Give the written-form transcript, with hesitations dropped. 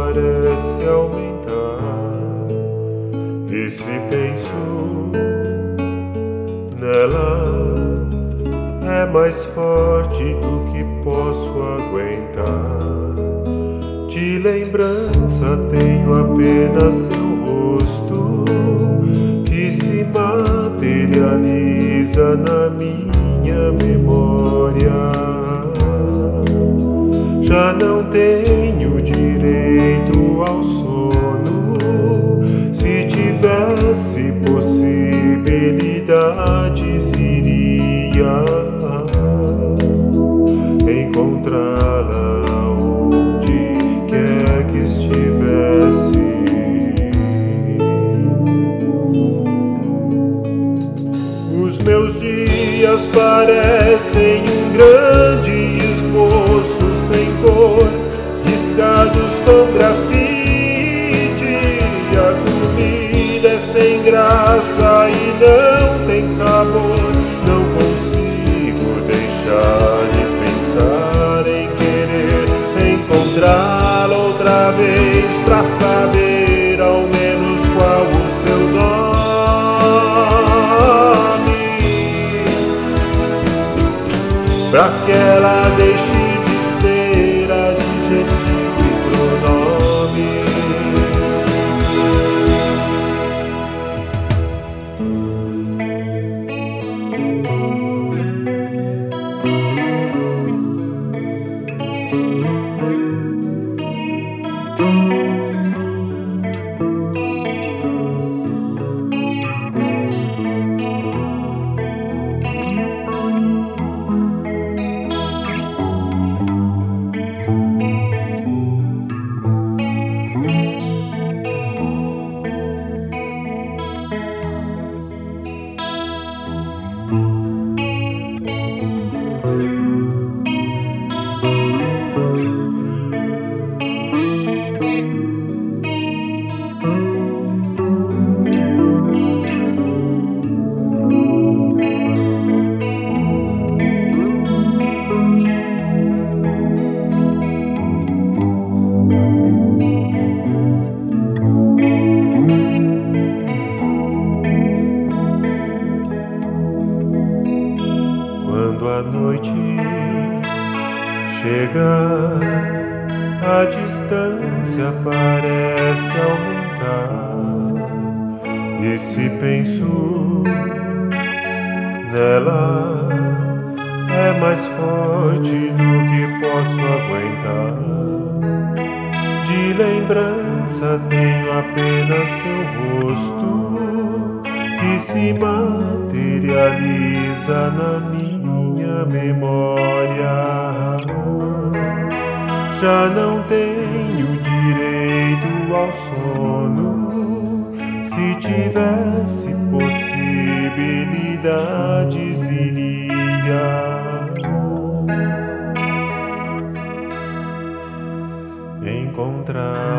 parece aumentar. E se penso nela, é mais forte do que posso aguentar. De lembrança tenho apenas seu rosto, que se materializa na minha memória. Já não tenho direito ao sono. Se tivesse possibilidades, iria encontrá-la onde quer que estivesse. Os meus dias parecem um grande esboço sem cor, riscados com grafite. A comida é sem graça e não tem sabor. Não consigo deixar de pensar em querer encontrá-la outra vez, pra saber ao menos qual o seu nome, pra que ela deixe de ser adjetivo e pronome. Quando a noite chega, a distância parece aumentar. E se penso nela, é mais forte do que posso aguentar. De lembrança tenho apenas seu rosto, que se materializa na minha memória. Já não tenho direito ao sono. Se tivesse possibilidades, iria encontrar